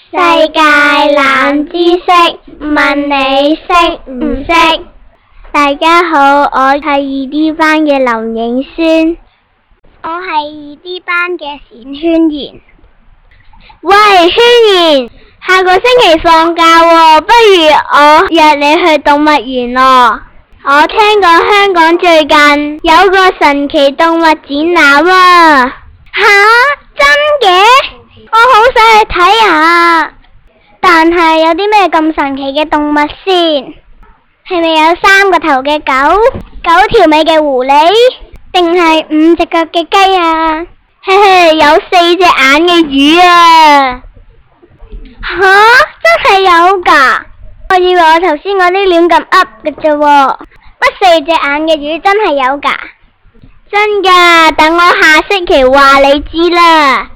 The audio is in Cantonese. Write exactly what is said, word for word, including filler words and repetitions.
世界冷知識，問你識唔識？大家好，我係二 D 班嘅劉影宣。我係二 D 班嘅冼軒妍。喂，軒妍，下個星期放假喎，不如我約你去動物園咯。我聽講香港最近有個神奇動物展覽啊。吓？真嘅？我好想去睇下。但係有啲咩咁神奇嘅動物先？係咪有三個頭嘅狗、九條尾嘅狐狸，定係五隻腳嘅雞啊？嘿嘿，有四隻眼嘅魚啊！吓？真係有㗎？我以為我頭先嗰啲亂咁噏嘅啫喎。乜四隻眼嘅魚真係有㗎？真㗎，等我下星期話你知啦。